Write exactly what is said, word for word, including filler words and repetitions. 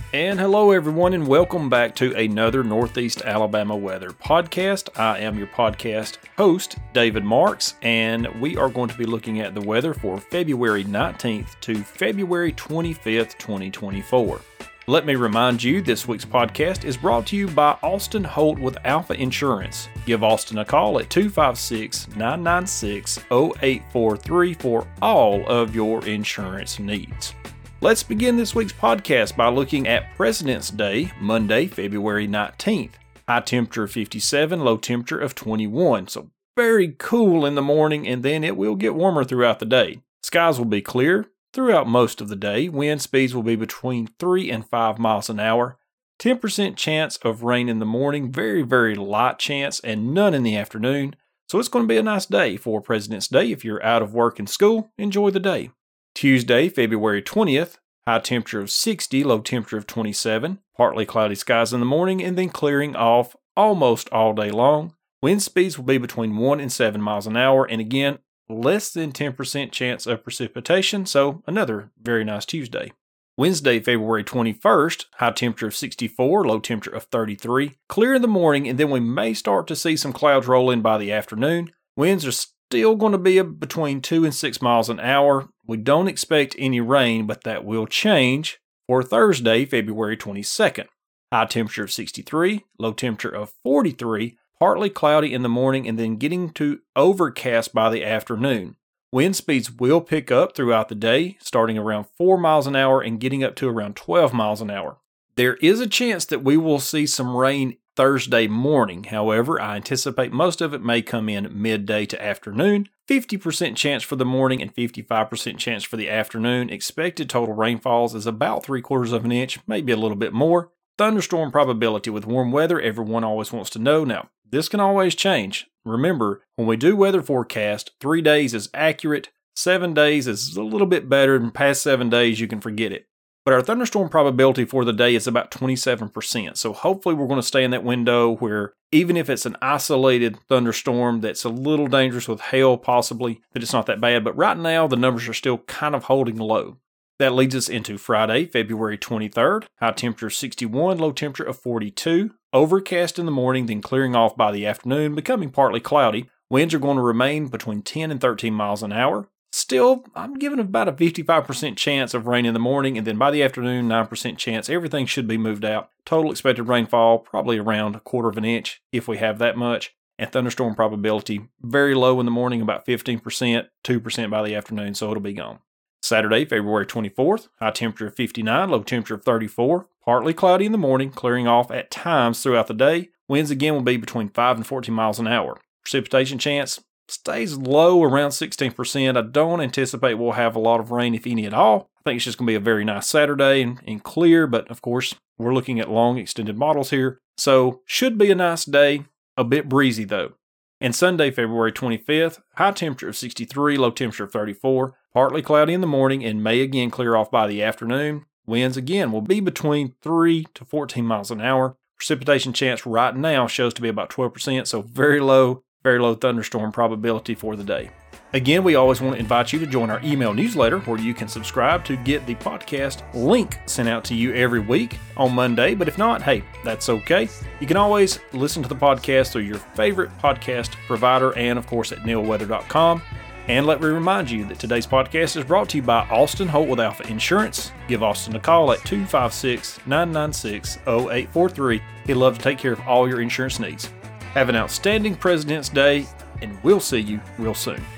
And hello, everyone, and welcome back to another Northeast Alabama weather podcast. I am your podcast host, David Marks, and we are going to be looking at the weather for February nineteenth to February twenty-fifth, twenty twenty-four. Let me remind you, this week's podcast is brought to you by Austin Holt with Alpha Insurance. Give Austin a call at two five six, nine nine six, zero eight four three for all of your insurance needs. Let's begin this week's podcast by looking at President's Day, Monday, February nineteenth. High temperature of fifty-seven, low temperature of twenty-one. So very cool in the morning, and then it will get warmer throughout the day. Skies will be clear throughout most of the day. Wind speeds will be between three and five miles an hour. ten percent chance of rain in the morning, very, very light chance, and none in the afternoon. So it's going to be a nice day for President's Day. If you're out of work and school, enjoy the day. Tuesday, February twentieth, high temperature of sixty, low temperature of twenty-seven, partly cloudy skies in the morning and then clearing off almost all day long. Wind speeds will be between one and seven miles an hour, and again, less than ten percent chance of precipitation, so another very nice Tuesday. Wednesday, February twenty-first, high temperature of sixty-four, low temperature of thirty-three, clear in the morning, and then we may start to see some clouds roll in by the afternoon. Winds are still going to be between two and six miles an hour. We don't expect any rain, but that will change for Thursday, February twenty-second. High temperature of sixty-three, low temperature of forty-three, partly cloudy in the morning and then getting to overcast by the afternoon. Wind speeds will pick up throughout the day, starting around four miles an hour and getting up to around twelve miles an hour. There is a chance that we will see some rain Thursday morning. However, I anticipate most of it may come in midday to afternoon. fifty percent chance for the morning and fifty-five percent chance for the afternoon. Expected total rainfalls is about three quarters of an inch, maybe a little bit more. Thunderstorm probability with warm weather, everyone always wants to know. Now, this can always change. Remember, when we do weather forecast, three days is accurate, seven days is a little bit better, and past seven days you can forget it. But our thunderstorm probability for the day is about twenty-seven percent. So hopefully we're going to stay in that window where even if it's an isolated thunderstorm that's a little dangerous with hail possibly, that it's not that bad. But right now the numbers are still kind of holding low. That leads us into Friday, February twenty-third. High temperature of sixty-one, low temperature of forty-two. Overcast in the morning, then clearing off by the afternoon, becoming partly cloudy. Winds are going to remain between ten and thirteen miles an hour. Still, I'm giving about a fifty-five percent chance of rain in the morning, and then by the afternoon, nine percent chance. Everything should be moved out. Total expected rainfall, probably around a quarter of an inch, if we have that much. And thunderstorm probability, very low in the morning, about fifteen percent, two percent by the afternoon, so it'll be gone. Saturday, February twenty-fourth, high temperature of fifty-nine, low temperature of thirty-four. Partly cloudy in the morning, clearing off at times throughout the day. Winds again will be between five and fourteen miles an hour. Precipitation chance stays low around sixteen percent. I don't anticipate we'll have a lot of rain, if any at all. I think it's just going to be a very nice Saturday and, and clear, but of course, we're looking at long extended models here. So, should be a nice day, a bit breezy though. And Sunday, February twenty-fifth, high temperature of sixty-three, low temperature of thirty-four, partly cloudy in the morning and may again clear off by the afternoon. Winds again will be between three to fourteen miles an hour. Precipitation chance right now shows to be about twelve percent, so very low. Very low thunderstorm probability for the day. Again, we always want to invite you to join our email newsletter where you can subscribe to get the podcast link sent out to you every week on Monday. But if not, hey, that's okay. You can always listen to the podcast through your favorite podcast provider and, of course, at neil weather dot com. And let me remind you that today's podcast is brought to you by Austin Holt with Alpha Insurance. Give Austin a call at two five six, nine nine six, zero eight four three. He'd love to take care of all your insurance needs. Have an outstanding President's Day, and we'll see you real soon.